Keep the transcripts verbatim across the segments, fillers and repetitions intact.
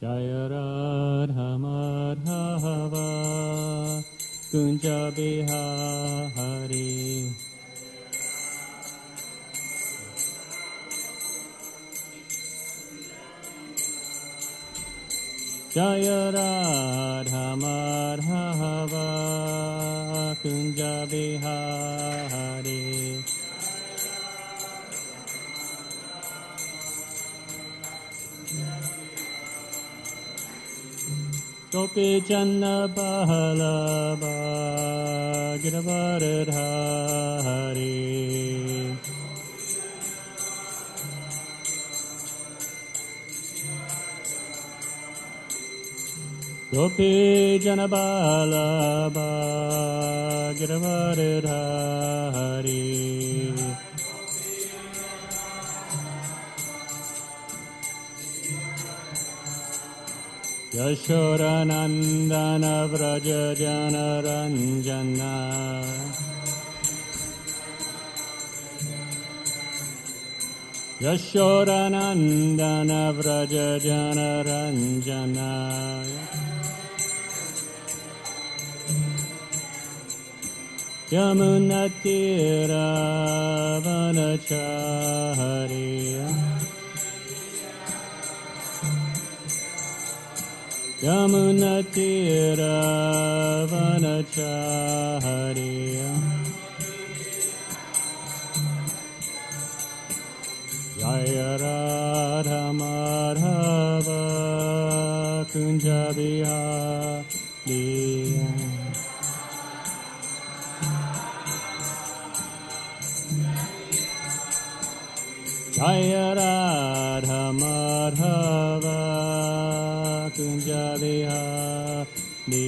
Jaya Radha Madhava Kunja Bihari. Jaya Radha Madhava Kunja Bihari. Gopi Janna Bahalaba Giravaradhari. Gopi Janna Bahalaba Giravaradhari. Yashodanandana Vraja Jana Ranjana. Yashodanandana Vraja Jana Ranjana. Yamunatira Vanachari. Yamunatira Vanachari. Jaya Radha Madhava Kunja Bihari. Jaya Radha Madhava Kunja Bihari.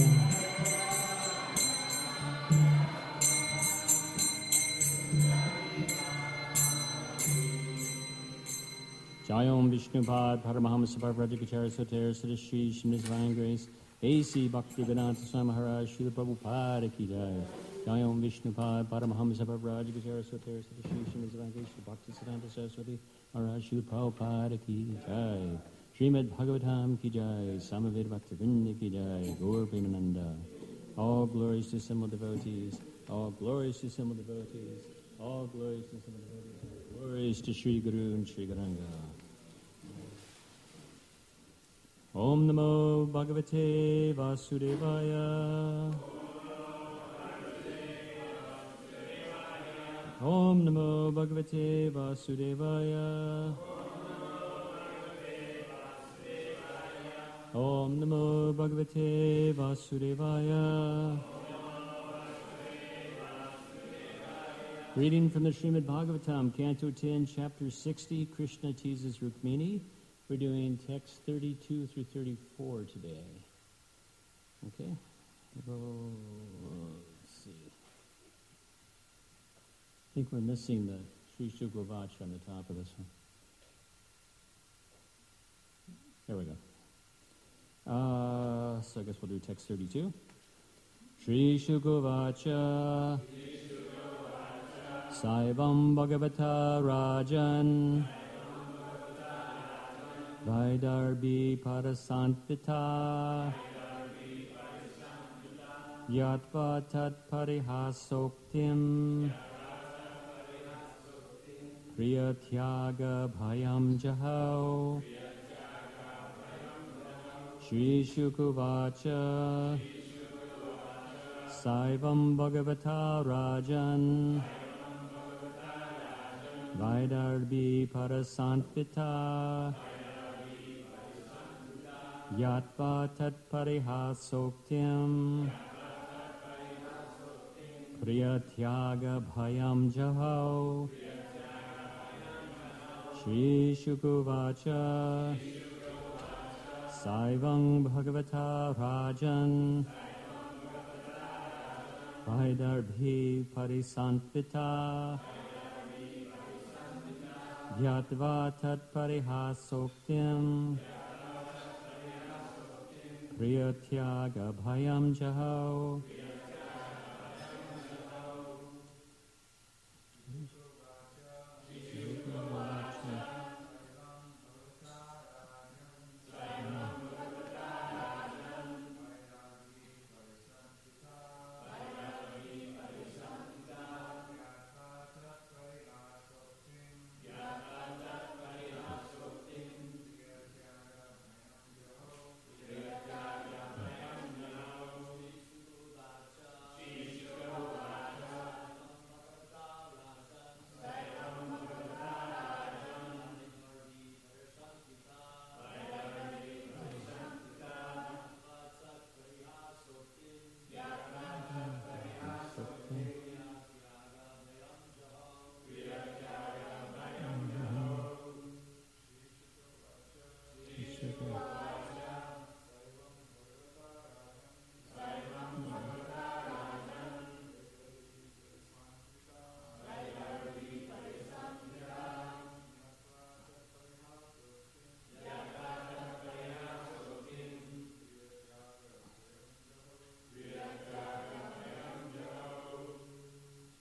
Jayom Vishnupad Paramahamsa Parvrajagacharya Soter Sadashi Shimnis Divine Grace A C Bhaktivedanta Swami Maharaj Srila Prabhupada Ki Jai. Jayom Vishnupad Paramahamsa Parvrajagacharya Soter Sadashi Shimnis Divine Grace Bhaktivedanta Saraswati Maharaj Srila Prabhupada Ki Jai. Srimad Bhagavatam Ki Jai, Samaveda Bhaktivinoda Ki Jai, Gaur Premananda. All glories to simple devotees, all glories to simple devotees, all glories to simple devotees, all glories to Sri Guru and Sri Garanga. Om Namo Bhagavate Vasudevaya. Om Namo Bhagavate Vasudevaya. Om Namo Bhagavate Vasudevaya. Reading from the Srimad Bhagavatam, Canto ten, Chapter sixty, Krishna teases Rukmini. We're doing text thirty-two through thirty-four today. Okay? Well, let's see. I think we're missing the Sri Shuklavach on the top of this one. There we go. Uh, so I guess we'll do text thirty-two. Shri Shukavacha Saivam Bhagavata Rajan Vaidarbhi Parasantita Yatva Tat Parihasoktim Priya Tyaga Bhayam Jahau Shri Shukavacha Saivam Bhagavata Rajan Vaidarbhi Parasantita Yatva Tat Parihasoktim Priya Tyaga Bhayam Jahau Shri Shukavacha Saivam Bhagavata Rajan Vaidarbhi Parisantita Yatva Tat Parihasoktim Priya Tyaga Bhayam Jahau.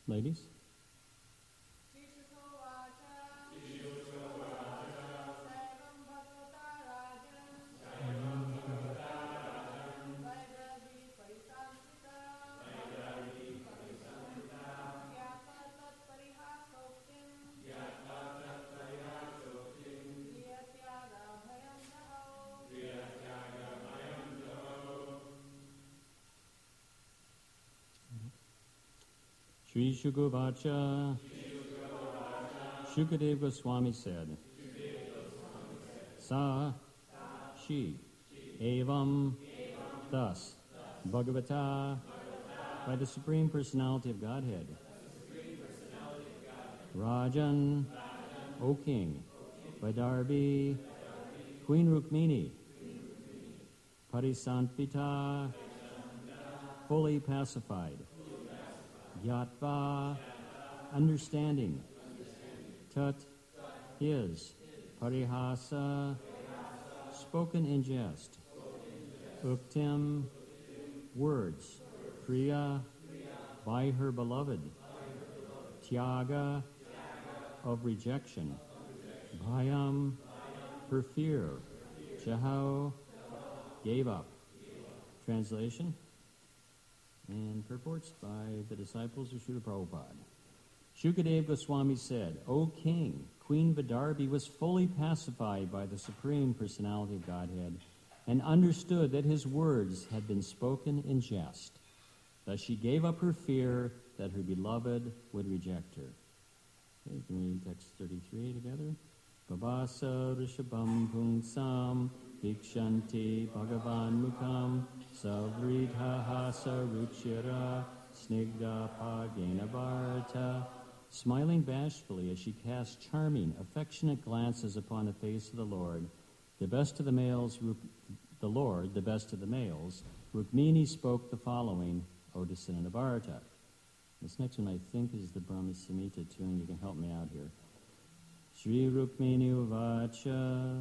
Ladies? Sri Shukuvacha, Shukadeva Goswami said, Sa, she, Evam, thus, Bhagavata, by the Supreme Personality of Godhead, Rajan, O King, Vaidarbhi, Queen Rukmini, Parisanpita, fully pacified, Yatva, understanding, Tat, is, Parihasa, spoken in jest, Uktim, words, Priya, by her beloved, Tyaga, of rejection, Bhayam, her fear, Jahau, gave up. Translation and purports by the disciples of Srila Prabhupada. Shukadeva Goswami said, O King, Queen Vaidarbhi was fully pacified by the Supreme Personality of Godhead and understood that his words had been spoken in jest. Thus she gave up her fear that her beloved would reject her. Okay, can we read text thirty-three together? Babasa rishabam pungsam vikshanti bhagavan mukam savridhaha saruchira snigdha pagena bharata. Smiling bashfully as she cast charming, affectionate glances upon the face of the Lord, the best of the males, the Lord, the best of the males, Rukmini spoke the following, O descendant of Bharata. This next one I think is the Brahma Samhita tune. You can help me out here. Shri Rukmini Uvacha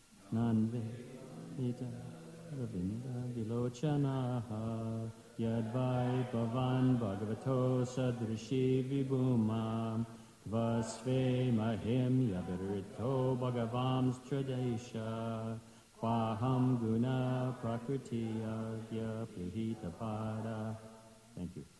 Nanvita Ravinda Vilochanaha Yadvai Bhavan Bhagavato Sadrishi Vibhuma Vasve Mahim Yavirito Bhagavam Stradesha Kwaham Guna Prakritiya Gya Prihita Pada. Thank you.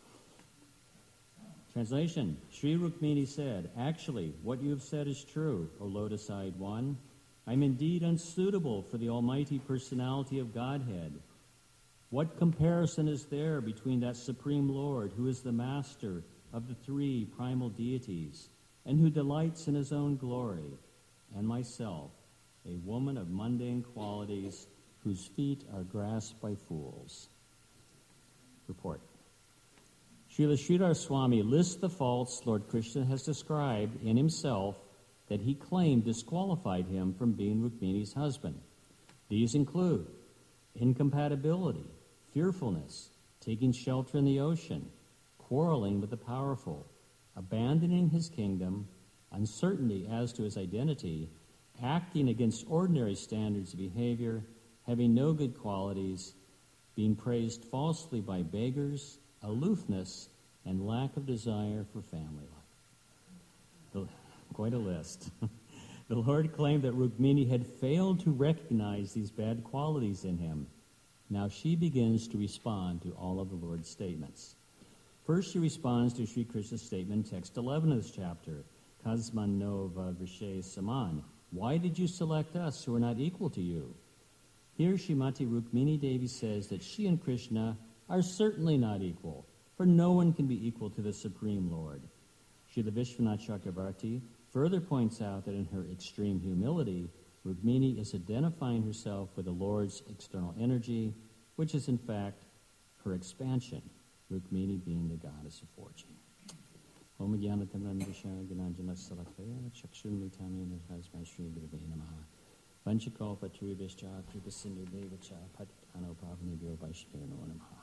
Translation, Sri Rukmini said, actually, what you have said is true, O lotus-eyed one. I'm indeed unsuitable for the almighty personality of Godhead. What comparison is there between that Supreme Lord who is the master of the three primal deities and who delights in his own glory, and myself, a woman of mundane qualities whose feet are grasped by fools? Report. Srila Sridhar Swami lists the faults Lord Krishna has described in himself that he claimed disqualified him from being Rukmini's husband. These include incompatibility, fearfulness, taking shelter in the ocean, quarreling with the powerful, abandoning his kingdom, uncertainty as to his identity, acting against ordinary standards of behavior, having no good qualities, being praised falsely by beggars, aloofness, and lack of desire for family life. The, quite a list. The Lord claimed that Rukmini had failed to recognize these bad qualities in him. Now she begins to respond to all of the Lord's statements. First, she responds to Sri Krishna's statement in text eleven of this chapter, Kasman Nova Vishay Saman. Why did you select us who are not equal to you? Here, Srimati Rukmini Devi says that she and Krishna are certainly not equal, for no one can be equal to the Supreme Lord. Srila Vishwanath Chakravarti further points out that in her extreme humility, Rukmini is identifying herself with the Lord's external energy, which is in fact her expansion, Rukmini being the goddess of fortune. Om Gyanatamram Vishaya Gyananjana Salakaya Chakshurmitami Nirhasmai Shri Gurave Namaha Vanchakalpa Turibhishcha Kripasindu Devacha Patitano Pavanibhyo Vaishveno Namaha.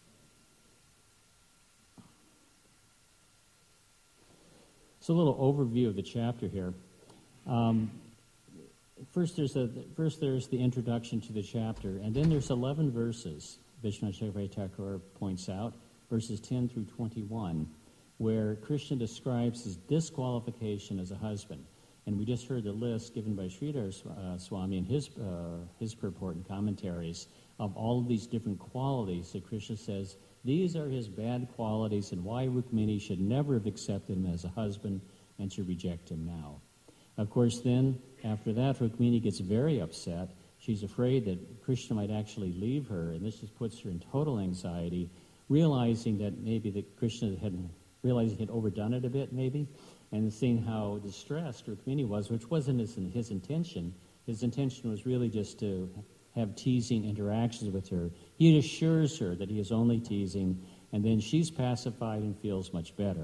So a little overview of the chapter here. Um, first, there's a first there's the introduction to the chapter, and then there's eleven verses. Vishwanath Chakravarti Thakur points out verses ten through twenty-one, where Krishna describes his disqualification as a husband. And we just heard the list given by Sridhar uh, Swami in his, uh, his purport and commentaries of all of these different qualities that Krishna says these are his bad qualities and why Rukmini should never have accepted him as a husband and should reject him now. Of course, then, after that, Rukmini gets very upset. She's afraid that Krishna might actually leave her, and this just puts her in total anxiety, realizing that maybe that Krishna had realized he had overdone it a bit, maybe, and seeing how distressed Rukmini was, which wasn't his, his intention. His intention was really just to have teasing interactions with her. He assures her that he is only teasing, and then she's pacified and feels much better.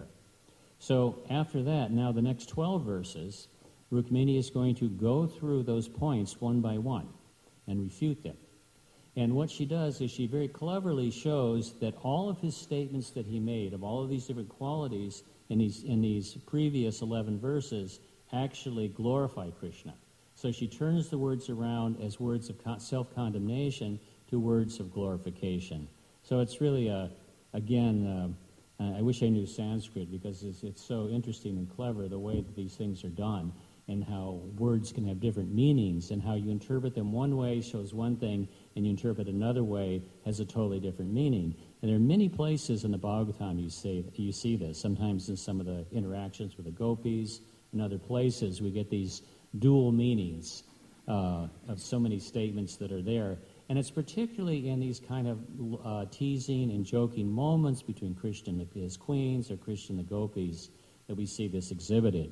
So after that, now the next twelve verses, Rukmini is going to go through those points one by one and refute them. And what she does is she very cleverly shows that all of his statements that he made, of all of these different qualities in these, in these previous eleven verses, actually glorify Krishna. So she turns the words around as words of self-condemnation to words of glorification. So it's really, a, again, uh, I wish I knew Sanskrit because it's, it's so interesting and clever the way that these things are done and how words can have different meanings and how you interpret them one way shows one thing and you interpret another way has a totally different meaning. And there are many places in the Bhagavatam you see, you see this. Sometimes in some of the interactions with the gopis and other places we get these dual meanings uh, of so many statements that are there. And it's particularly in these kind of uh, teasing and joking moments between Krishna and his queens or Krishna and the gopis that we see this exhibited.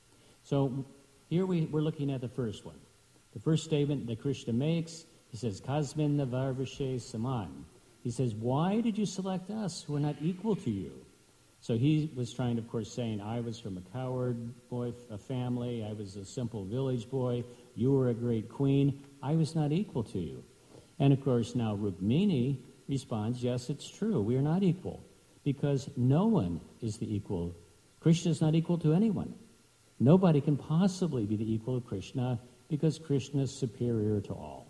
So here we, we're looking at the first one. The first statement that Krishna makes, he says, Kasmin navarvashe saman. He says, why did you select us who are not equal to you? So he was trying, of course, saying, I was from a coward boy, a family. I was a simple village boy. You were a great queen. I was not equal to you. And, of course, now Rukmini responds, yes, it's true. We are not equal because no one is the equal. Krishna is not equal to anyone. Nobody can possibly be the equal of Krishna because Krishna is superior to all.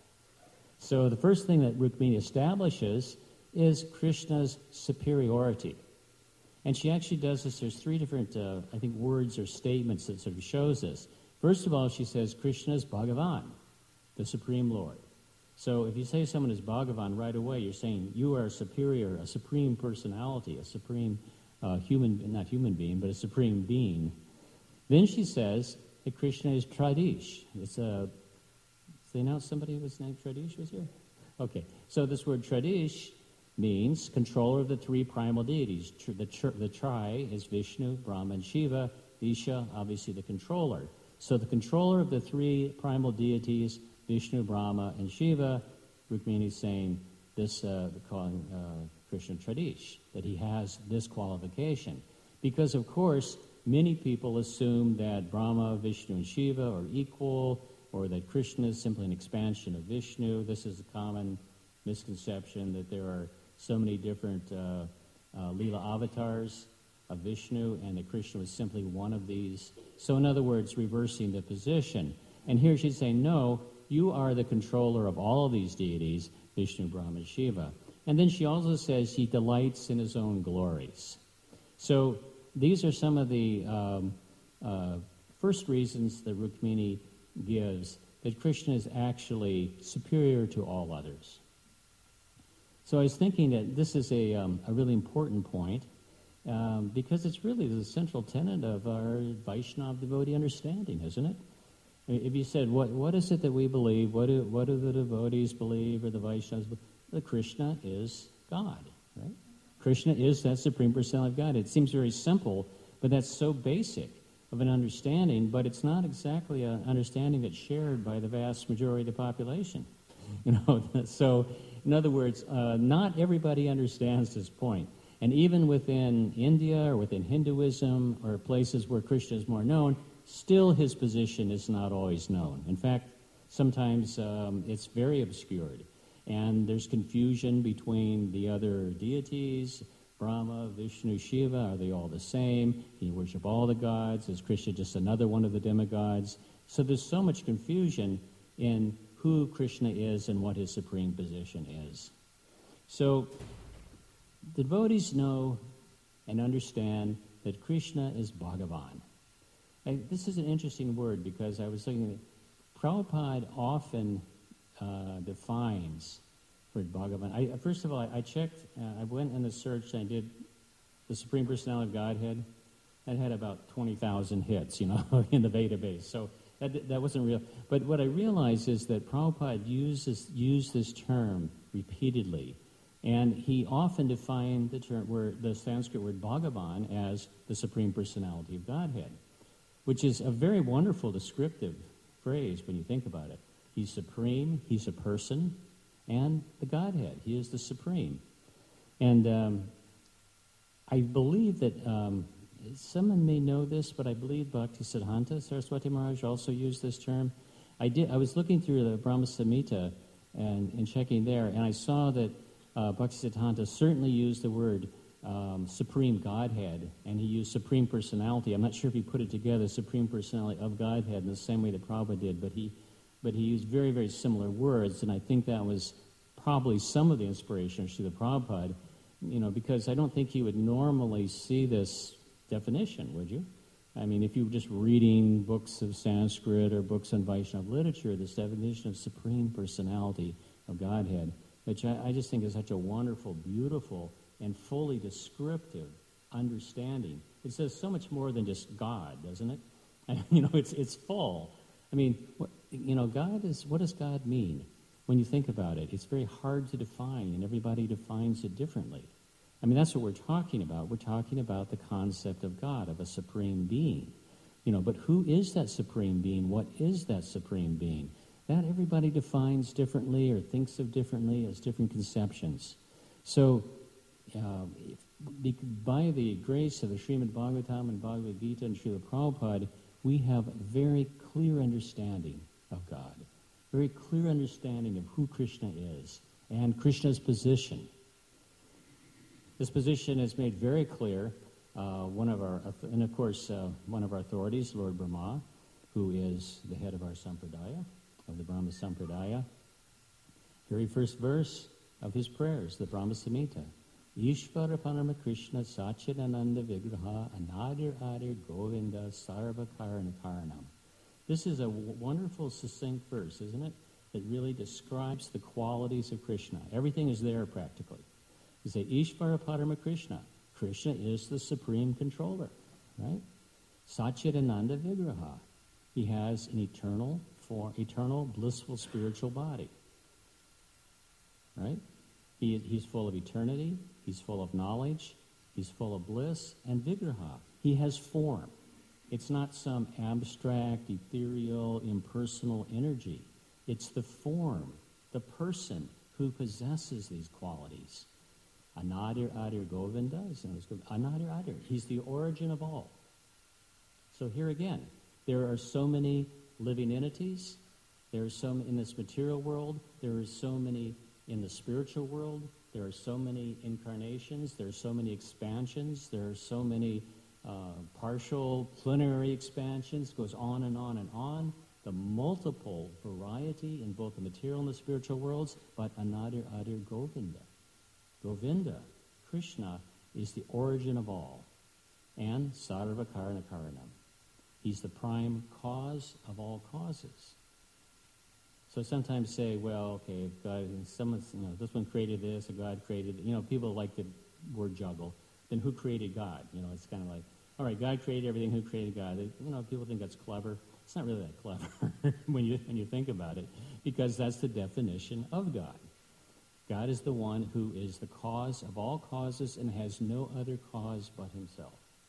So the first thing that Rukmini establishes is Krishna's superiority. And she actually does this. There's three different, uh, I think, words or statements that sort of shows this. First of all, she says Krishna is Bhagavan, the Supreme Lord. So if you say someone is Bhagavan right away, you're saying you are a superior, a supreme personality, a supreme uh, human, not human being, but a supreme being. Then she says that Krishna is Tradish. It's a, did they announce somebody whose name Tradish was here? Okay, so this word Tradish means controller of the three primal deities. The, the tri is Vishnu, Brahma, and Shiva. Isha, obviously the controller. So the controller of the three primal deities, Vishnu, Brahma, and Shiva, Rukmini is saying this, uh, calling uh, Krishna Tradish, that he has this qualification. Because, of course, many people assume that Brahma, Vishnu, and Shiva are equal, or that Krishna is simply an expansion of Vishnu. This is a common misconception that there are so many different uh, uh, Leela avatars of Vishnu, and that Krishna was simply one of these. So in other words, reversing the position. And here she's saying, no, you are the controller of all of these deities, Vishnu, Brahma, and Shiva. And then she also says he delights in his own glories. So these are some of the um, uh, first reasons that Rukmini gives that Krishna is actually superior to all others. So I was thinking that this is a, um, a really important point um, because it's really the central tenet of our Vaishnava devotee understanding, isn't it? If you said, what what is it that we believe, what do, what do the devotees believe or the Vaishnavas believe? That Krishna is God, right? Krishna is that Supreme Personality of God. It seems very simple, but that's so basic of an understanding, but it's not exactly an understanding that's shared by the vast majority of the population. You know, so in other words, uh, not everybody understands this point. And even within India or within Hinduism or places where Krishna is more known, still his position is not always known. In fact, sometimes um, it's very obscured. And there's confusion between the other deities, Brahma, Vishnu, Shiva. Are they all the same? Can you worship all the gods? Is Krishna just another one of the demigods? So there's so much confusion in who Krishna is and what his supreme position is. So the devotees know and understand that Krishna is Bhagavan. And this is an interesting word because I was looking at Prabhupada often uh, defines for Bhagavan. I, first of all, I, I checked, uh, I went in the search and I did the Supreme Personality of Godhead. That had about twenty thousand hits, you know, in the database. So that that wasn't real. But what I realized is that Prabhupada uses used this term repeatedly. And he often defined the term, word, the Sanskrit word Bhagavan as the Supreme Personality of Godhead, which is a very wonderful descriptive phrase when you think about it. He's supreme, he's a person, and the Godhead. He is the Supreme. And um, I believe that, um, someone may know this, but I believe Bhaktisiddhanta Saraswati Maharaj also used this term. I did. I was looking through the Brahma Samhita and, and checking there, and I saw that uh, Bhaktisiddhanta certainly used the word um, Supreme Godhead, and he used Supreme Personality. I'm not sure if he put it together, Supreme Personality of Godhead, in the same way that Prabhupada did, but he, but he used very, very similar words, and I think that was probably some of the inspiration of Srila Prabhupada, you know, because I don't think he would normally see this definition, would you? I mean, if you were just reading books of Sanskrit or books on Vaishnava literature, this definition of Supreme Personality of Godhead, which I, I just think is such a wonderful, beautiful, and fully descriptive understanding. It says so much more than just God, doesn't it? And, you know, it's it's full. I mean, what, you know, God is, what does God mean? When you think about it, it's very hard to define, and everybody defines it differently. I mean, that's what we're talking about. We're talking about the concept of God, of a supreme being. You know, but who is that supreme being? What is that supreme being? That everybody defines differently or thinks of differently as different conceptions. So, uh, if, by the grace of the Srimad Bhagavatam and Bhagavad Gita and Srila Prabhupada, we have a very clear understanding of God, very clear understanding of who Krishna is and Krishna's position. This position is made very clear. Uh, one of our, and of course, uh, one of our authorities, Lord Brahma, who is the head of our sampradaya, of the Brahma Sampradaya. Very first verse of his prayers, the Brahma Samhita. Ishvara Parama Krishna Satchidananda Vigraha Anadir Adir Govinda Sarva Karana Karanam. This is a w- wonderful, succinct verse, isn't it? That really describes the qualities of Krishna. Everything is there practically. You say, Ishvara Parama Krishna. Krishna is the supreme controller, right? Satchidananda Vigraha. He has an eternal, for, eternal, blissful spiritual body, right? He, he's full of eternity. He's full of knowledge. He's full of bliss and Vigraha. He has form. It's not some abstract, ethereal, impersonal energy. It's the form, the person who possesses these qualities. Anadir Adir Govinda, Anadir Adir. He's the origin of all. So here again, there are so many living entities. There are so many in this material world. There are so many in the spiritual world. There are so many incarnations. There are so many expansions. There are so many uh, partial, plenary expansions. It goes on and on and on. The multiple variety in both the material and the spiritual worlds, but Anadir Adir Govinda. Govinda, Krishna, is the origin of all, and Sarva Karana Karanam. He's the prime cause of all causes. So sometimes say, well, okay, if God, someone's, you know, this one created this, or God created, you know, people like the word juggle. Then who created God? You know, it's kind of like, all right, God created everything. Who created God? They, you know, people think that's clever. It's not really that clever when you when you think about it, because that's the definition of God. God is the one who is the cause of all causes and has no other cause but himself.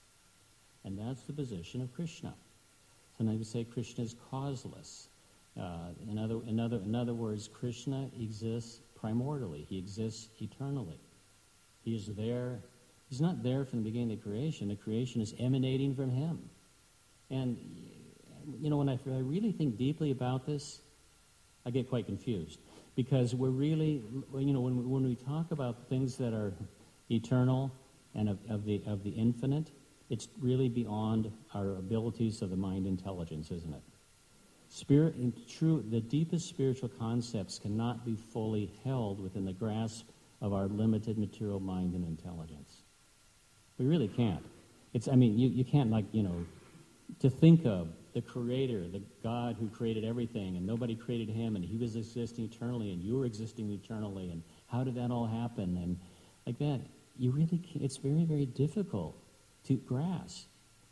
And that's the position of Krishna. Sometimes we say Krishna is causeless. Uh, in, other, in, other, in other words, Krishna exists primordially. He exists eternally. He is there. He's not there from the beginning of the creation. The creation is emanating from him. And, you know, when I, I really think deeply about this, I get quite confused. Because we're really, you know, when we, when we talk about things that are eternal and of, of the of the infinite, it's really beyond our abilities of the mind intelligence, isn't it? Spirit, in true, the deepest spiritual concepts cannot be fully held within the grasp of our limited material mind and intelligence. We really can't. It's, I mean, you, you can't, like, you know, to think of the Creator, the God who created everything, and nobody created him, and he was existing eternally, and you were existing eternally, and how did that all happen? And like that, you really can't, it's very, very difficult to grasp.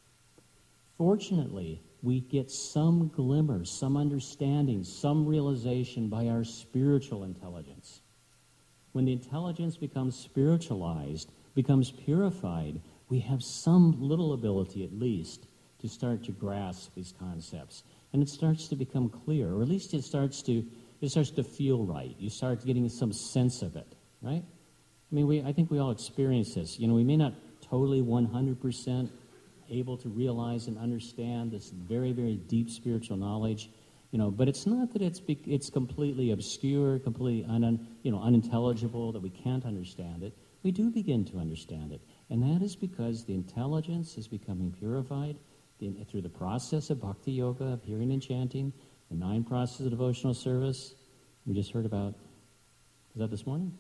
Fortunately, we get some glimmer, some understanding, some realization by our spiritual intelligence. When the intelligence becomes spiritualized, becomes purified, we have some little ability, at least, to start to grasp these concepts. And it starts to become clear, or at least it starts to it starts to feel right. You start getting some sense of it, right? I mean, we I think we all experience this. You know, we may not totally one hundred percent able to realize and understand this very, very deep spiritual knowledge, you know, but it's not that it's be, it's completely obscure, completely un, you know, unintelligible, that we can't understand it. We do begin to understand it, and that is because the intelligence is becoming purified the, through the process of bhakti yoga, of hearing and chanting, the nine processes of devotional service. We just heard about, was that this morning?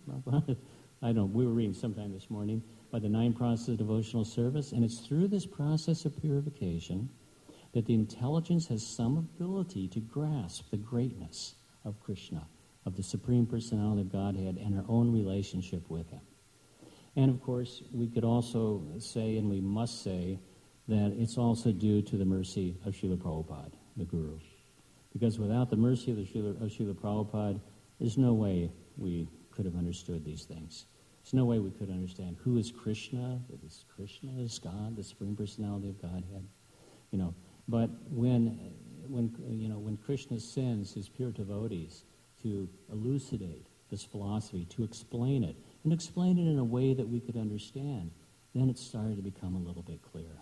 I don't know, we were reading sometime this morning by the nine processes of devotional service, and it's through this process of purification that the intelligence has some ability to grasp the greatness of Krishna, of the Supreme Personality of Godhead, and our own relationship with him. And of course, we could also say, and we must say, that it's also due to the mercy of Srila Prabhupada, the Guru. Because without the mercy of, the Srila, of Srila Prabhupada, there's no way we could have understood these things. There's no way we could understand who is Krishna, that is Krishna is God, the Supreme Personality of Godhead. You know, but when when you know when Krishna sends his pure devotees to elucidate this philosophy, to explain it, and explain it in a way that we could understand, then it started to become a little bit clearer.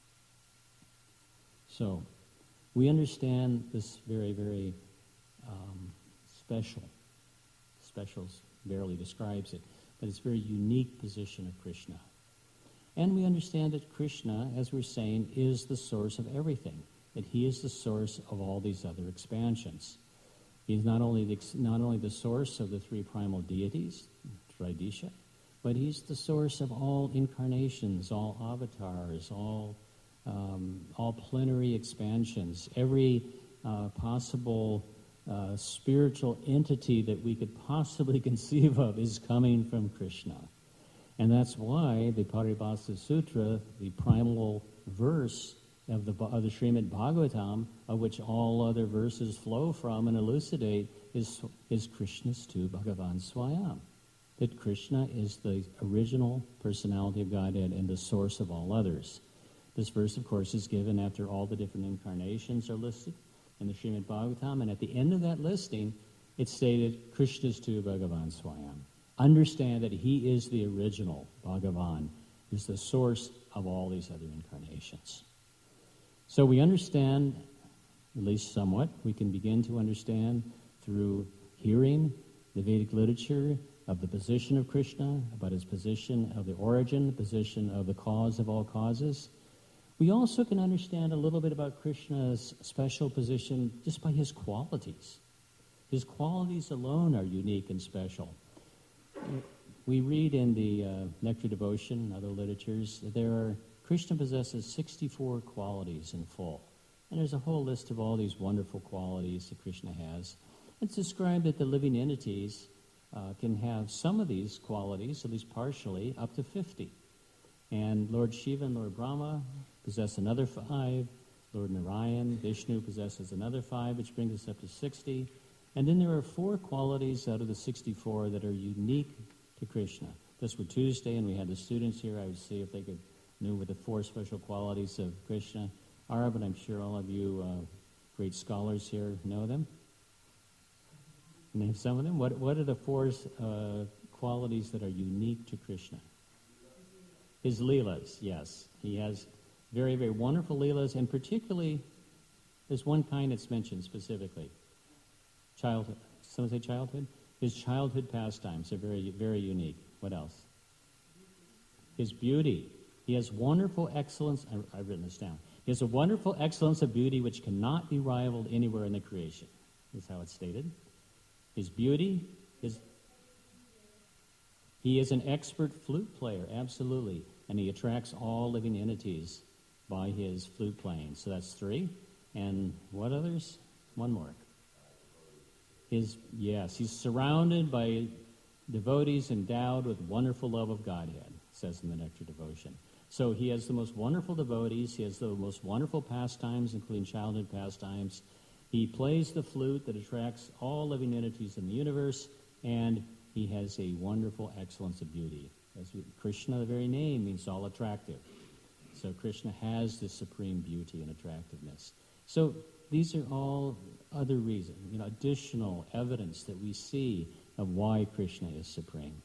So, we understand this very, very um, special, special barely describes it, but it's a very unique position of Krishna. And we understand that Krishna, as we're saying, is the source of everything, that he is the source of all these other expansions. He's not only the, not only the source of the three primal deities, Tridisha, but he's the source of all incarnations, all avatars, all um, all plenary expansions, every uh, possible uh, spiritual entity that we could possibly conceive of is coming from Krishna. And that's why the Paribhasa Sutra, the primal verse of the, of the Srimad Bhagavatam, of which all other verses flow from and elucidate, is, is Krishna's tu Bhagavan Swayam. That Krishna is the original personality of Godhead and the source of all others. This verse, of course, is given after all the different incarnations are listed in the Srimad Bhagavatam, and at the end of that listing, it's stated, Krishna's tu Bhagavan Swayam. Understand that he is the original Bhagavan, who's the source of all these other incarnations. So we understand, at least somewhat, we can begin to understand through hearing the Vedic literature of the position of Krishna, about his position of the origin, the position of the cause of all causes. We also can understand a little bit about Krishna's special position just by his qualities. His qualities alone are unique and special. We read in the uh, Nectar Devotion and other literatures that there are, Krishna possesses sixty-four qualities in full. And there's a whole list of all these wonderful qualities that Krishna has. It's described that the living entities uh, can have some of these qualities, at least partially, up to fifty. And Lord Shiva and Lord Brahma possess another five. Lord Narayan, Vishnu possesses another five, which brings us up to sixty. And then there are four qualities out of the sixty-four that are unique to Krishna. This was Tuesday, and we had the students here. I would see if they could knew what the four special qualities of Krishna are, but I'm sure all of you uh, great scholars here know them. Name some of them. What What are the four uh, qualities that are unique to Krishna? His leelas, yes. He has very, very wonderful leelas, and particularly, there's one kind that's mentioned specifically. Childhood. Someone say childhood? His childhood pastimes are very, very unique. What else? His beauty. He has wonderful excellence. I, I've written this down. He has a wonderful excellence of beauty which cannot be rivaled anywhere in the creation. Is how it's stated. His beauty, his... He is an expert flute player, absolutely. and he attracts all living entities by his flute playing. So that's three. And what others? One more. His, yes, he's surrounded by devotees endowed with wonderful love of Godhead, says in the Nectar Devotion. So he has the most wonderful devotees. He has the most wonderful pastimes, including childhood pastimes. He plays the flute that attracts all living entities in the universe, and he has a wonderful excellence of beauty. As we, Krishna, the very name, means all attractive. So Krishna has this supreme beauty and attractiveness. So these are all other reasons, you know, additional evidence that we see of why Krishna is supreme.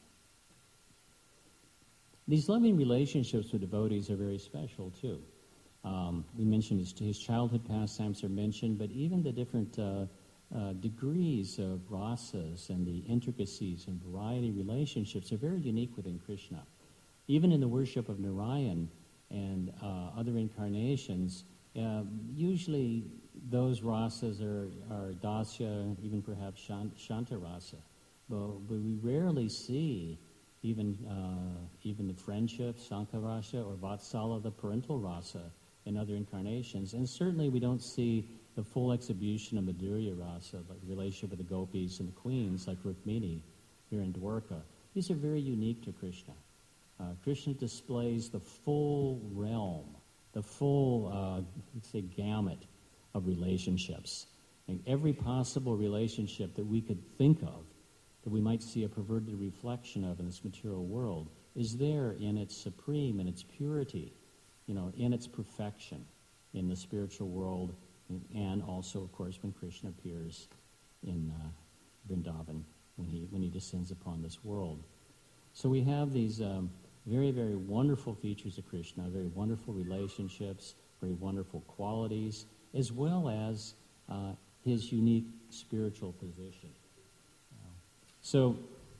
These loving relationships with devotees are very special, too. Um, we mentioned his, his childhood pastimes are mentioned, but even the different uh, uh, degrees of rasas and the intricacies and variety of relationships are very unique within Krishna. Even in the worship of Narayan and uh, other incarnations, uh, usually those rasas are, are dasya, even perhaps shanta rasa. But, but we rarely see even uh, even the friendship, sankha rasa, or vatsala, the parental rasa, in other incarnations. And certainly we don't see the full exhibition of Madhurya rasa, like the relationship with the gopis and the queens, like Rukmini here in Dwarka. These are very unique to Krishna. Uh, Krishna displays the full realm, the full, uh, let's say, gamut of relationships. And every possible relationship that we could think of, that we might see a perverted reflection of in this material world, is there in its supreme, in its purity, you know, in its perfection in the spiritual world, and also, of course, when Krishna appears in uh, Vrindavan, when he when he descends upon this world. So we have these um, very, very wonderful features of Krishna, very wonderful relationships, very wonderful qualities, as well as uh, his unique spiritual position. Uh, so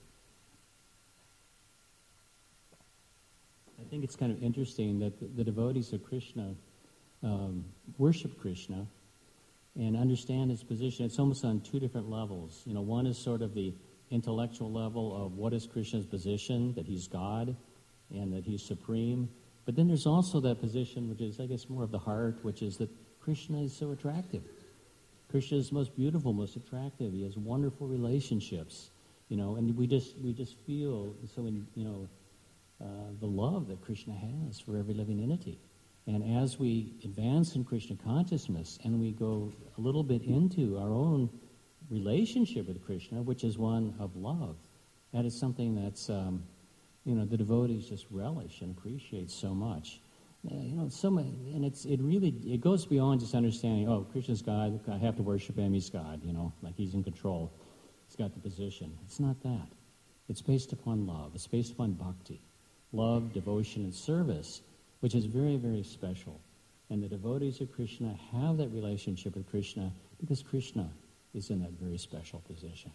I think it's kind of interesting that the, the devotees of Krishna um, worship Krishna and understand his position. It's almost on two different levels. You know, one is sort of the intellectual level of what is Krishna's position, that he's God and that he's supreme. But then there's also that position, which is, I guess, more of the heart, which is that Krishna is so attractive. Krishna is most beautiful, most attractive. He has wonderful relationships, you know, and we just we just feel so, in, you know, uh, the love that Krishna has for every living entity. And as we advance in Krishna consciousness and we go a little bit into our own relationship with Krishna, which is one of love, that is something that's, um, you know, the devotees just relish and appreciate so much. Uh, you know, so many, and it's it really it goes beyond just understanding. Oh, Krishna's God. I have to worship him. He's God. You know, like he's in control. He's got the position. It's not that. It's based upon love. It's based upon bhakti, love, devotion, and service, which is very, very special. And the devotees of Krishna have that relationship with Krishna because Krishna is in that very special position.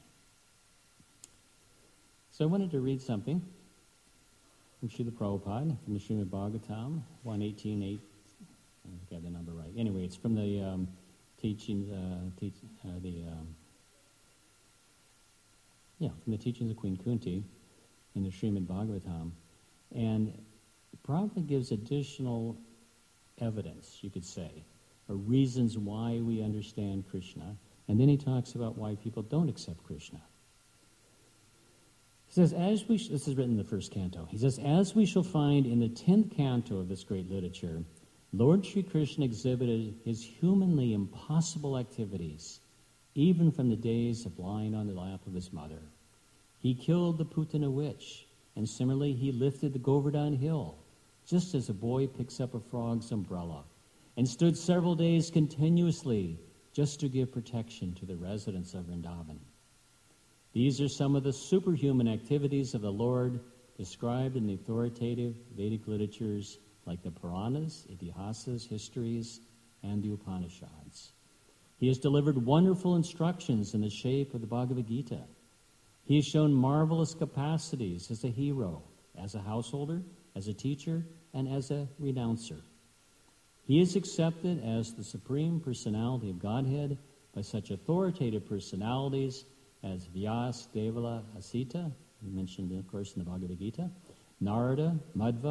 So I wanted to read something from Srila Prabhupada, from the Srimad Bhagavatam, one eighteen eight. I don't think I have the number right. Anyway, it's from the um, teachings, uh, teach, uh, the um, yeah, from the teachings of Queen Kunti in the Srimad Bhagavatam, and Prabhupada gives additional evidence, you could say, or reasons why we understand Krishna, and then he talks about why people don't accept Krishna. He says, as we, sh- this is written in the first canto, he says, as we shall find in the tenth canto of this great literature, Lord Sri Krishna exhibited his humanly impossible activities, even from the days of lying on the lap of his mother. He killed the Putana witch, and similarly he lifted the Govardhan hill, just as a boy picks up a frog's umbrella, and stood several days continuously just to give protection to the residents of Vrindavan. These are some of the superhuman activities of the Lord described in the authoritative Vedic literatures like the Puranas, Itihasas, histories, and the Upanishads. He has delivered wonderful instructions in the shape of the Bhagavad Gita. He has shown marvelous capacities as a hero, as a householder, as a teacher, and as a renouncer. He is accepted as the supreme personality of Godhead by such authoritative personalities as Vyas, Devala, Asita, mentioned, of course, in the Bhagavad Gita, Narada, Madhva,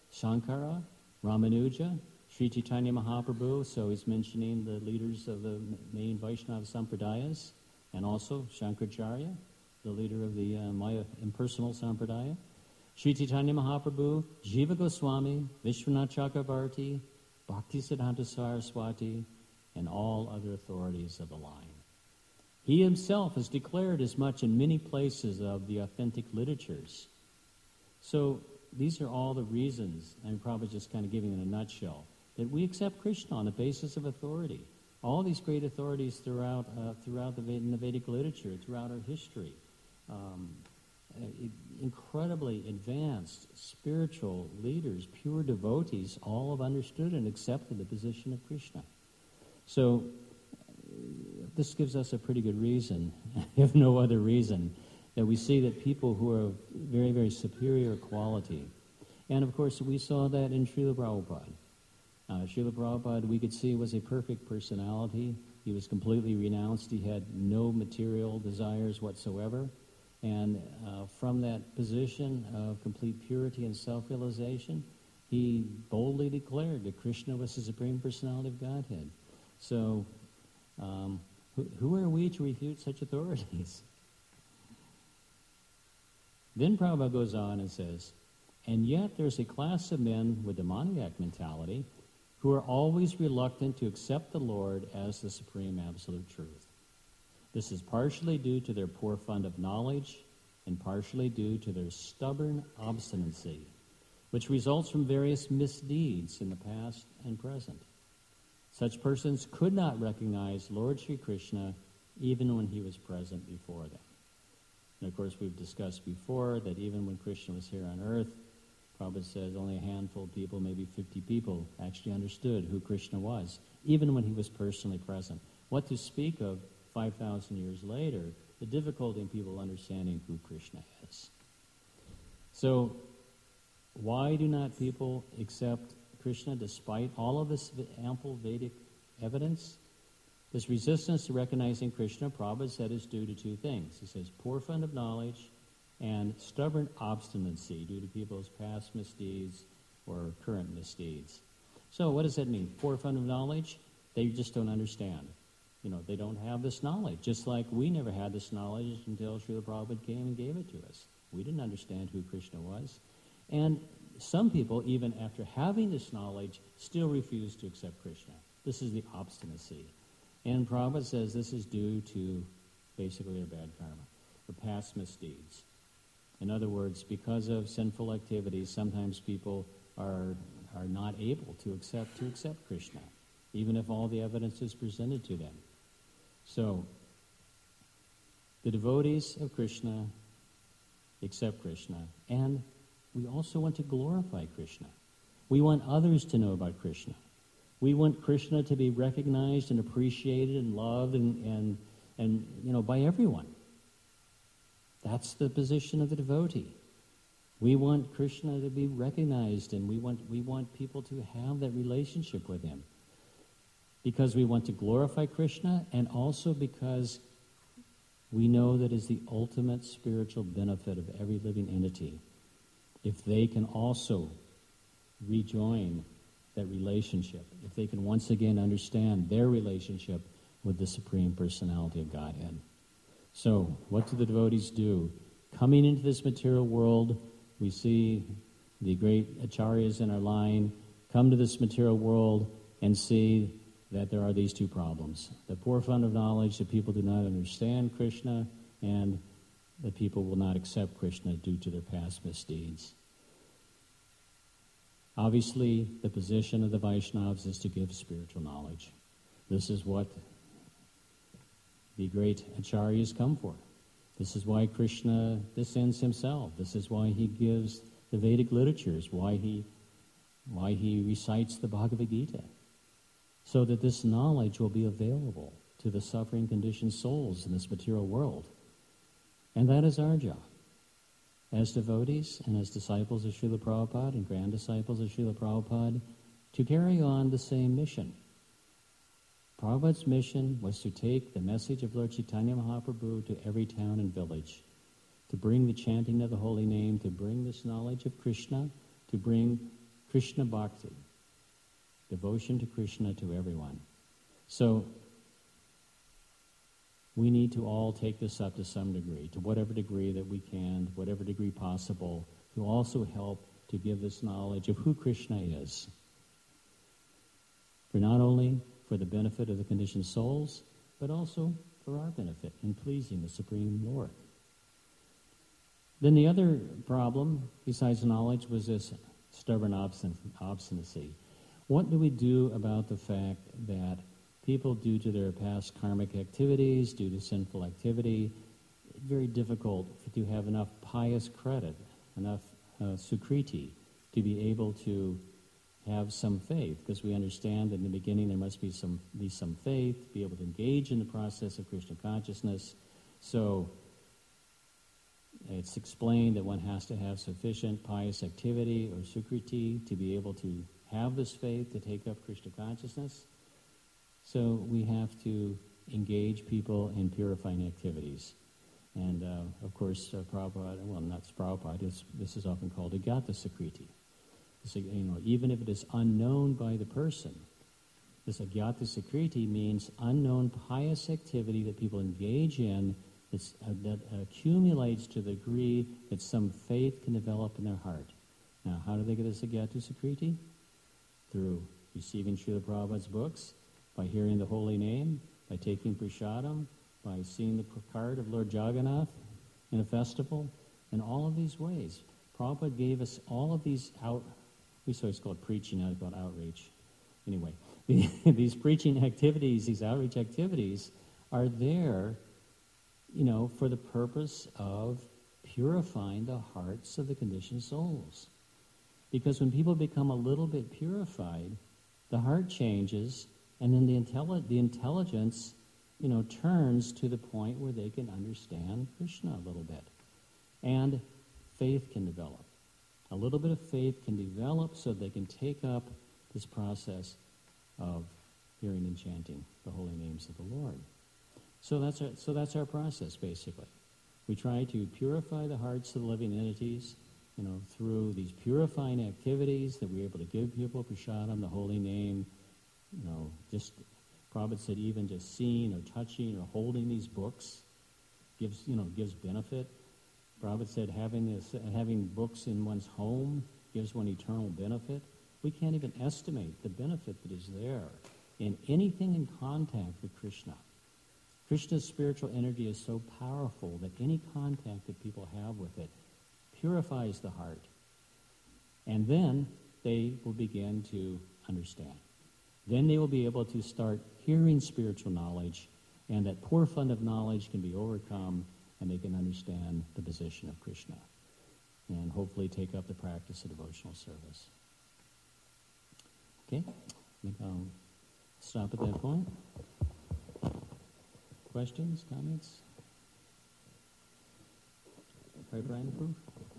Shankara, Ramanuja, Sri Chaitanya Mahaprabhu, so he's mentioning the leaders of the main Vaishnava Sampradayas, and also Shankaracharya, the leader of the uh, Maya impersonal Sampradaya, Sri Chaitanya Mahaprabhu, Jiva Goswami, Vishwanath Chakravarti, Bhaktisiddhanta Saraswati, and all other authorities of the line. He himself has declared as much in many places of the authentic literatures. So these are all the reasons, I'm probably just kind of giving in a nutshell, that we accept Krishna on the basis of authority. All these great authorities throughout uh, throughout the, in the Vedic literature, throughout our history, um, incredibly advanced spiritual leaders, pure devotees, all have understood and accepted the position of Krishna. So this gives us a pretty good reason, if no other reason, that we see that people who are of very, very superior quality. And of course, we saw that in Srila Prabhupada. Uh, Srila Prabhupada, we could see, was a perfect personality. He was completely renounced. He had no material desires whatsoever. And uh, from that position of complete purity and self-realization, he boldly declared that Krishna was the Supreme Personality of Godhead. So, um, who, who are we to refute such authorities? Then Prabhupada goes on and says, and yet there's a class of men with demoniac mentality who are always reluctant to accept the Lord as the supreme absolute truth. This is partially due to their poor fund of knowledge and partially due to their stubborn obstinacy, which results from various misdeeds in the past and present. Such persons could not recognize Lord Sri Krishna even when he was present before them. And of course, we've discussed before that even when Krishna was here on earth, Prabhupada says only a handful of people, maybe fifty people, actually understood who Krishna was, even when he was personally present. What to speak of five thousand years later, the difficulty in people understanding who Krishna is. So, why do not people accept Krishna despite all of this ample Vedic evidence? This resistance to recognizing Krishna, Prabhupada said, is due to two things. He says poor fund of knowledge and stubborn obstinacy due to people's past misdeeds or current misdeeds. So what does that mean? Poor fund of knowledge? They just don't understand. You know, they don't have this knowledge, just like we never had this knowledge until Srila Prabhupada came and gave it to us. We didn't understand who Krishna was. And some people, even after having this knowledge, still refuse to accept Krishna. This is the obstinacy. And Prabhupada says this is due to basically their bad karma, their past misdeeds. In other words, because of sinful activities, sometimes people are are not able to accept to accept Krishna, even if all the evidence is presented to them. So, the devotees of Krishna accept Krishna, and we also want to glorify Krishna. We want others to know about Krishna. We want Krishna to be recognized and appreciated and loved and, and, and you know, by everyone. That's the position of the devotee. We want Krishna to be recognized, and we want we want people to have that relationship with him. Because we want to glorify Krishna, and also because we know that is the ultimate spiritual benefit of every living entity, if they can also rejoin that relationship, if they can once again understand their relationship with the Supreme Personality of Godhead. So, what do the devotees do? Coming into this material world, we see the great acharyas in our line come to this material world and see that there are these two problems. The poor fund of knowledge, that people do not understand Krishna, and that people will not accept Krishna due to their past misdeeds. Obviously, the position of the Vaishnavas is to give spiritual knowledge. This is what the great acharyas come for. This is why Krishna descends himself. This is why he gives the Vedic literatures, why he, why he recites the Bhagavad Gita, so that this knowledge will be available to the suffering conditioned souls in this material world. And that is our job. As devotees and as disciples of Srila Prabhupada and grand disciples of Srila Prabhupada, to carry on the same mission. Prabhupada's mission was to take the message of Lord Chaitanya Mahaprabhu to every town and village, to bring the chanting of the holy name, to bring this knowledge of Krishna, to bring Krishna Bhakti, devotion to Krishna to everyone. So we need to all take this up to some degree, to whatever degree that we can, whatever degree possible, to also help to give this knowledge of who Krishna is. For not only for the benefit of the conditioned souls, but also for our benefit in pleasing the Supreme Lord. Then the other problem, besides knowledge, was this stubborn obstin- obstinacy. What do we do about the fact that people, due to their past karmic activities, due to sinful activity, it's very difficult to have enough pious credit, enough uh, sukriti, to be able to have some faith, because we understand that in the beginning there must be some be some faith to be able to engage in the process of Krishna consciousness. So it's explained that one has to have sufficient pious activity or sukriti to be able to have this faith to take up Krishna consciousness. So we have to engage people in purifying activities. And, uh, of course, uh, Prabhupada, well, not Prabhupada, it's, this is often called Agyata Sukriti. So, you know, even if it is unknown by the person, this Agyata Sukriti means unknown pious activity that people engage in that's, uh, that accumulates to the degree that some faith can develop in their heart. Now, how do they get this Agyata Sukriti? Through receiving Srila Prabhupada's books, by hearing the holy name, by taking prasadam, by seeing the card of Lord Jagannath in a festival, in all of these ways. Prabhupada gave us all of these out, we used to always call it preaching, now it's called outreach. Anyway, these preaching activities, these outreach activities are there, you know, for the purpose of purifying the hearts of the conditioned souls. Because when people become a little bit purified, the heart changes, and then the, intelli- the intelligence, you know, turns to the point where they can understand Krishna a little bit. And faith can develop. A little bit of faith can develop so they can take up this process of hearing and chanting the holy names of the Lord. So that's our, so that's our process, basically. We try to purify the hearts of the living entities, you know, through these purifying activities that we're able to give people prasadam, the holy name. You know, just, Prabhupada said even just seeing or touching or holding these books gives, you know, gives benefit. Prabhupada said having this, having books in one's home gives one eternal benefit. We can't even estimate the benefit that is there in anything in contact with Krishna. Krishna's spiritual energy is so powerful that any contact that people have with it purifies the heart. And then they will begin to understand. Then they will be able to start hearing spiritual knowledge, and that poor fund of knowledge can be overcome, and they can understand the position of Krishna, and hopefully take up the practice of devotional service. Okay? I think I'll stop at that point. Questions, comments? Right, Brian, approve?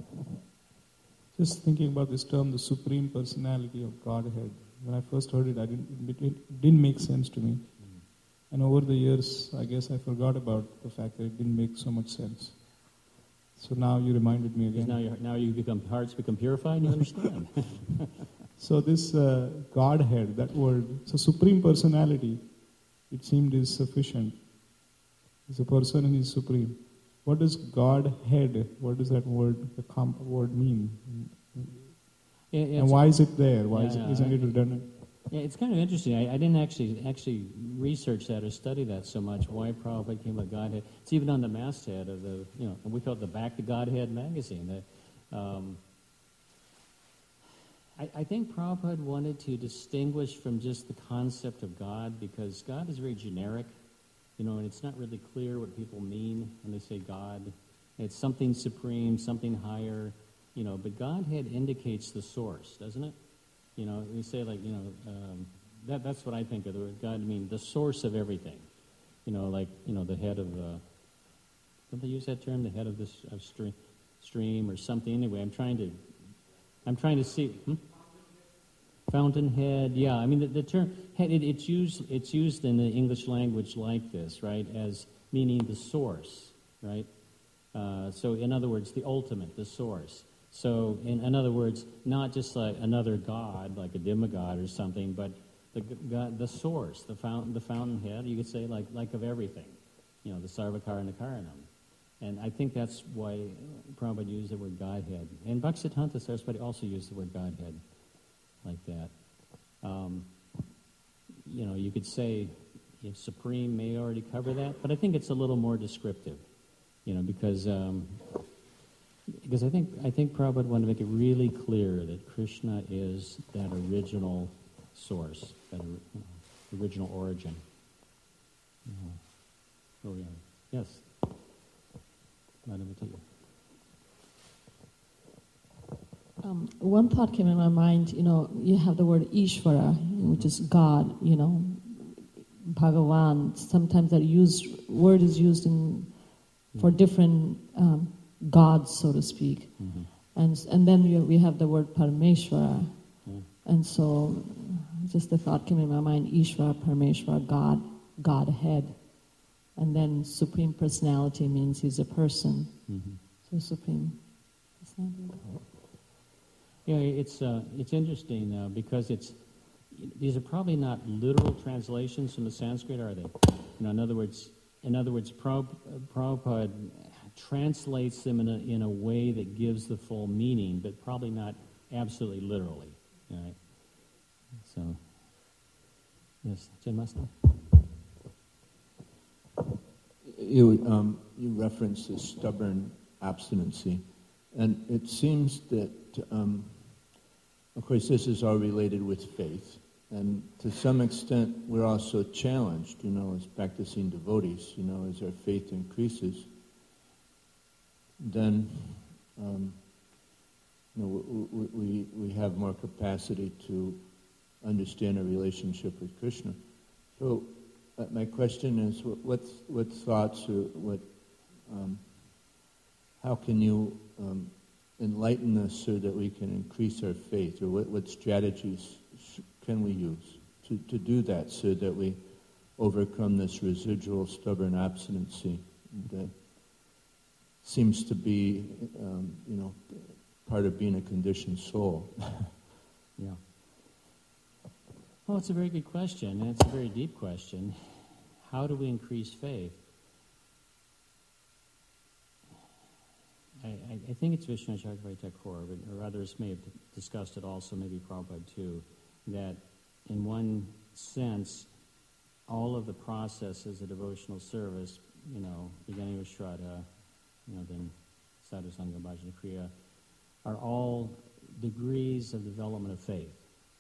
Just thinking about this term, the Supreme Personality of Godhead. When I first heard it, I didn't, it, it didn't make sense to me. Mm. And over the years, I guess I forgot about the fact that it didn't make so much sense. So now you reminded me again. Now, you're, now you become hearts become purified and you understand. So this uh, Godhead, that word, so Supreme Personality, it seemed is sufficient. It's a person and he's supreme. What does Godhead, what does that word, the comp word mean? Yeah, and why is it there? Why yeah, is it, yeah, isn't it redundant? Yeah, it's kind of interesting. I, I didn't actually actually research that or study that so much. Why Prabhupada came with Godhead? It's even on the masthead of the, you know, we call it the Back to Godhead magazine. The, um, I, I think Prabhupada wanted to distinguish from just the concept of God, because God is very generic, you know, and it's not really clear what people mean when they say God. It's something supreme, something higher, you know, but Godhead indicates the source, doesn't it? You know, we say like, you know, um, that that's what I think of the word God. I mean, the source of everything. You know, like, you know, the head of, uh, don't they use that term, the head of this uh, stream, stream or something? Anyway, I'm trying to, I'm trying to see. Hmm? Fountainhead, yeah. I mean, the, the term, it, it's used, it's used in the English language like this, right, as meaning the source, right? Uh, so, in other words, the ultimate, the source. So, in, in other words, not just like another god, like a demigod or something, but the God, the source, the fountain, the fountainhead. You could say like like of everything, you know, the Sarvakara Nikaranam. And I think that's why Prabhupada used the word Godhead. And Bhaktisiddhanta Saraswati also used the word Godhead like that. Um, you know, you could say if Supreme may already cover that, but I think it's a little more descriptive, you know, because um, because I think I think Prabhupada wanted to make it really clear that Krishna is that original source, that you know, original origin. You know, oh yeah, yes. Madam Atiyah. Um, one thought came in my mind, you know, you have the word Ishvara, which is God, you know, Bhagavan. Sometimes that used, word is used in for different um, gods, so to speak. Mm-hmm. And and then we, we have the word Parameshvara. Mm. And so just the thought came in my mind, Ishvara, Parameshvara, God, Godhead. And then Supreme Personality means he's a person. Mm-hmm. So Supreme Personality. Yeah, it's uh, it's interesting uh, because it's these are probably not literal translations from the Sanskrit, are they? You know, in other words, in other words, Prabhupada translates them in a in a way that gives the full meaning, but probably not absolutely literally. Right? So, yes, Janmastha. You um, you referenced the stubborn abstinency, and it seems that. Um, Of course, this is all related with faith, and to some extent, we're also challenged, you know, as practicing devotees, you know, as our faith increases, then, um, you know, we, we, we have more capacity to understand our relationship with Krishna. So, uh, my question is, what, what, what thoughts or what, um, how can you um, enlighten us so that we can increase our faith, or what, what strategies can we use to, to do that so that we overcome this residual stubborn abstinency that seems to be, um, you know, part of being a conditioned soul? Yeah. Well, it's a very good question, and it's a very deep question. How do we increase faith? I, I think it's Vishnacharya Thakur, or others may have discussed it also, maybe Prabhupada too, that in one sense, all of the processes of devotional service, you know, beginning with Shraddha, you know, then Sadhu Sangha, Bhajana Kriya, are all degrees of development of faith.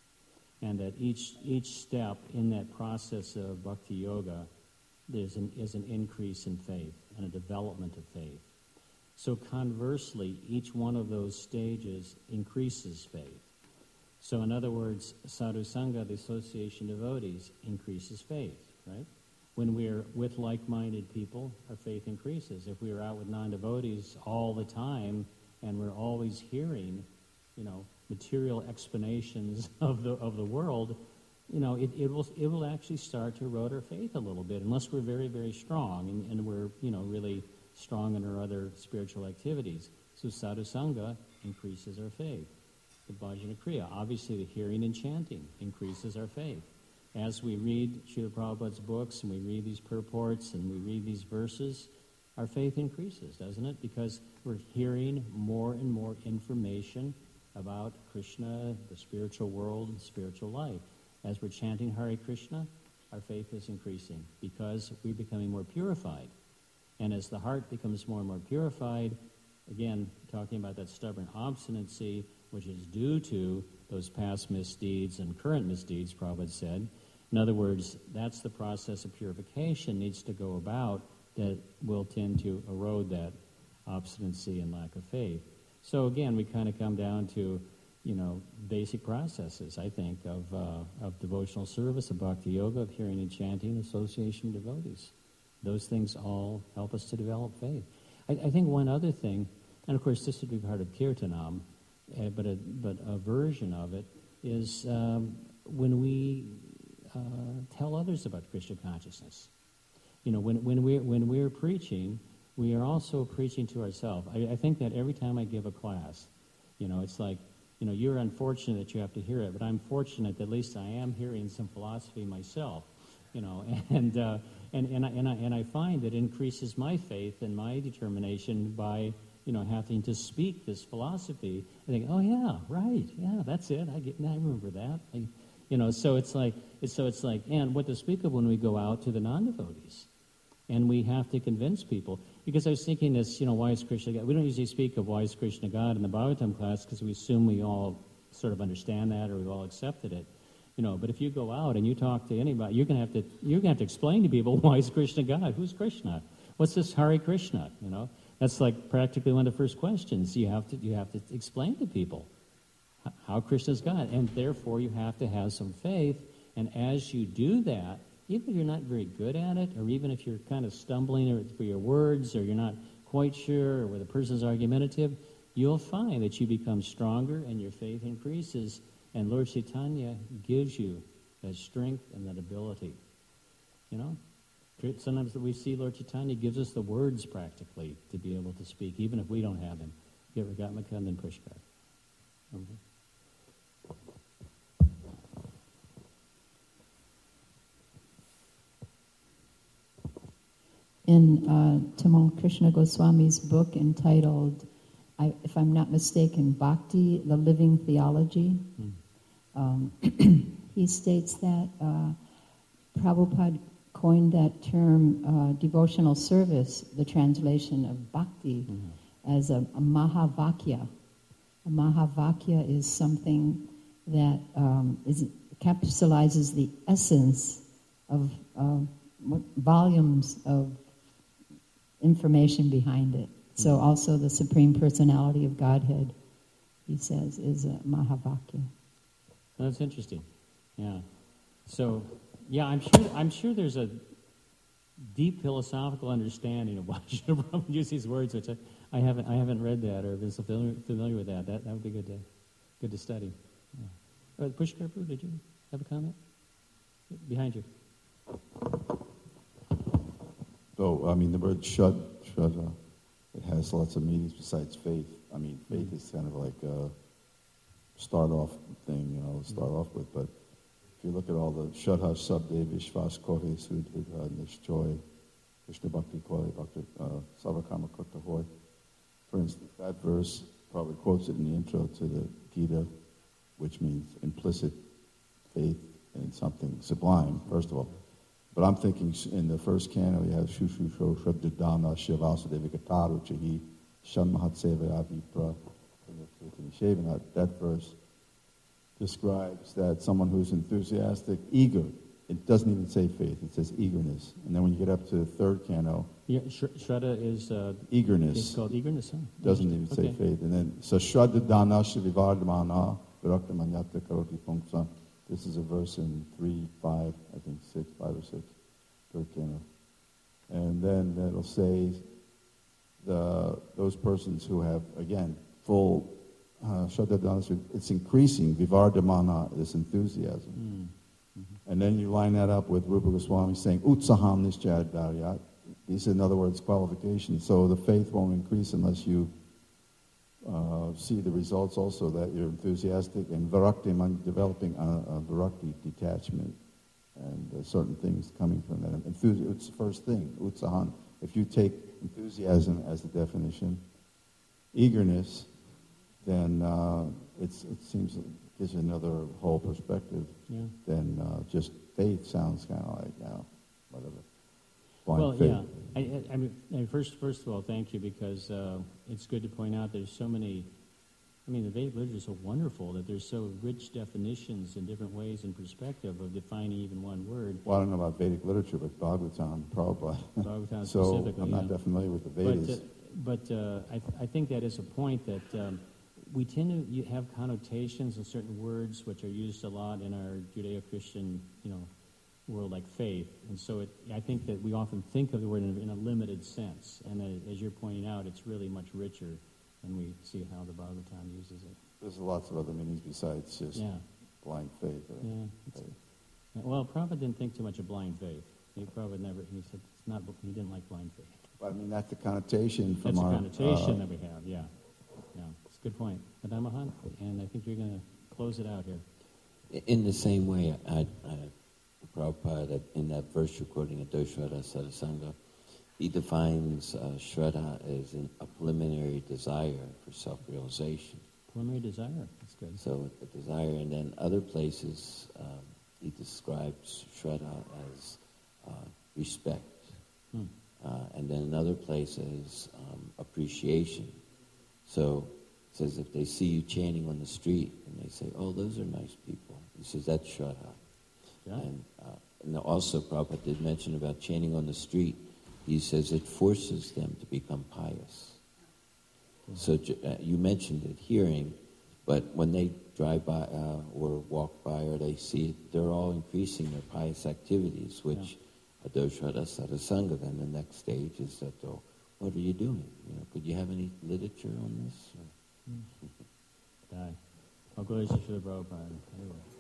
And that each each step in that process of bhakti yoga there's an, is an increase in faith and a development of faith. So conversely, each one of those stages increases faith. So in other words, Sadhu Sangha, the association of devotees, increases faith, right? When we're with like-minded people, our faith increases. If we are out with non-devotees all the time and we're always hearing, you know, material explanations of the of the world, you know, it, it will it will actually start to erode our faith a little bit unless we're very, very strong and, and we're, you know, really strong in our other spiritual activities. So Sadhu Sangha increases our faith. The Bhajana Kriya, obviously the hearing and chanting increases our faith. As we read Srila Prabhupada's books and we read these purports and we read these verses, our faith increases, doesn't it? Because we're hearing more and more information about Krishna, the spiritual world, and spiritual life. As we're chanting Hare Krishna, our faith is increasing because we're becoming more purified. And as the heart becomes more and more purified, again, talking about that stubborn obstinacy, which is due to those past misdeeds and current misdeeds, Prabhupada said. In other words, that's the process of purification needs to go about that will tend to erode that obstinacy and lack of faith. So again, we kind of come down to, you know, basic processes, I think, of uh, of devotional service, of bhakti yoga, of hearing and chanting, association of devotees. Those things all help us to develop faith. I, I think one other thing, and of course this would be part of Kirtanam, uh, but, a, but a version of it is um, when we uh, tell others about Krishna consciousness. You know, when, when, we're, when we're preaching, we are also preaching to ourselves. I, I think that every time I give a class, You know, it's like, you know, you're unfortunate that you have to hear it, but I'm fortunate that at least I am hearing some philosophy myself. You know, and uh, and and I, and I and I find it increases my faith and my determination by, you know, having to speak this philosophy. I think, oh yeah, right, yeah, that's it. I get, I remember that. I, you know, so it's like, it's, so it's like, and what to speak of when we go out to the non-devotees, and we have to convince people. Because I was thinking this, you know, why is Krishna God? We don't usually speak of why is Krishna God in the Bhagavatam class because we assume we all sort of understand that or we've all accepted it. You know, but if you go out and you talk to anybody, you're gonna have to you're gonna have to explain to people why is Krishna God? Who's Krishna? What's this Hare Krishna? You know, that's like practically one of the first questions you have to you have to explain to people how Krishna's God, and therefore you have to have some faith. And as you do that, even if you're not very good at it, or even if you're kind of stumbling for your words, or you're not quite sure, or where the person's argumentative, you'll find that you become stronger and your faith increases. And Lord Chaitanya gives you that strength and that ability. You know? Sometimes we see Lord Chaitanya gives us the words practically to be able to speak, even if we don't have him. You ever got Makand and Pushkar? Okay. In uh, Tamal Krishna Goswami's book entitled, I, if I'm not mistaken, Bhakti, the Living Theology, mm. um, he states that uh, Prabhupada coined that term uh, devotional service, the translation of bhakti, mm. as a, a mahavakya. A mahavakya is something that um, is, capsulizes the essence of uh, volumes of information behind it. So mm-hmm. also the Supreme Personality of Godhead, he says, is a Mahavakya. That's interesting. Yeah. So, yeah, I'm sure I'm sure there's a deep philosophical understanding of why Srila Prabhupada use these words, which I, I haven't I haven't read that or been so familiar, familiar with that. That that would be good to good to study. Yeah. Uh, Pushkar Prabhu, did you have a comment? Behind you. So, I mean, the word shud, shraddha, it has lots of meanings besides faith. I mean, faith is kind of like a start-off thing, you know, start off with. But if you look at all the Shraddha, Sabde, Vishwas, Kore, Sudhidha, Nishchoy, Krishna Bhakti, Kore, Bhakti, Savakarma, Kurta, Hoy. For instance, that verse probably quotes it in the intro to the Gita, which means implicit faith in something sublime, first of all. But I'm thinking in the first canto, you have Shushu Sho Shabdadana Shivasudevikataru Chahi Shan Mahatseva Avipra. That verse describes that someone who's enthusiastic, eager. It doesn't even say faith, it says eagerness. And then when you get up to the third canto, yeah, sh- Shraddha is uh, eagerness. It's called eagerness, huh? Doesn't even say okay. faith. And then, so Shraddadana Shivivardhamana Virakta Manyata Karoti Pungsa. This is a verse in three, five, I think six, five or six, third canto. And then it'll say the those persons who have, again, full uh, Shraddha, it's increasing, Vivardhamana, this enthusiasm. Mm. Mm-hmm. And then you line that up with Rupa Goswami saying, Utsaham Nischad Daryat. These are, in other words, qualifications. So the faith won't increase unless you Uh, see the results also that you're enthusiastic, and virakti, developing a, a virakti detachment, and uh, certain things coming from that. Enthusi- it's the first thing, utsahan. If you take enthusiasm as the definition, eagerness, then uh, it's, it seems it gives you another whole perspective. Yeah. Then uh, just faith sounds kind of like, you know, whatever. Blind well, faith. yeah. I, I, I mean, first, first of all, thank you, because uh, it's good to point out there's so many. I mean, the Vedic literature is so wonderful that there's so rich definitions in different ways and perspective of defining even one word. Well, I don't know about Vedic literature, but Bhagavatam, Prabhupada. Bhagavatam so specifically, I'm not yeah. that familiar with the Vedas. But, uh, but uh, I, th- I think that is a point that um, we tend to you have connotations and certain words which are used a lot in our Judeo-Christian, you know, world, like faith, and so it, I think that we often think of the word in a, in a limited sense, and uh, as you're pointing out, it's really much richer, and we see how the Bhagavatam uses it. There's lots of other meanings besides just yeah. blind faith. Or yeah. faith. Well, Prabhupada didn't think too much of blind faith. He Prabhupada never. He said it's not. He didn't like blind faith. But I mean, that's the connotation from that's our. That's the connotation uh, that we have. Yeah, yeah. It's Good point. Madame Mahan, and I think you're going to close it out here. In the same way, I, I, Prabhupada, in that verse you're quoting, Adoshvara Sarasanga, he defines uh, Shraddha as an, a preliminary desire for self-realization. Preliminary desire, that's good. So a desire, and then other places um, he describes Shraddha as uh, respect. Hmm. Uh, and then in other places, um, appreciation. So it says if they see you chanting on the street and they say, oh, those are nice people, he says that's Shraddha. Yeah. And, uh, and also Prabhupada did mention about chanting on the street. He says it forces them to become pious. So uh, you mentioned it, hearing, but when they drive by uh, or walk by or they see it, they're all increasing their pious activities, which Adoshvara Sarasanga, then the next stage is that, oh, what are you doing? You know, could you have any literature on this? Or? Die. I'll go to Srila Prabhupada. Anyway.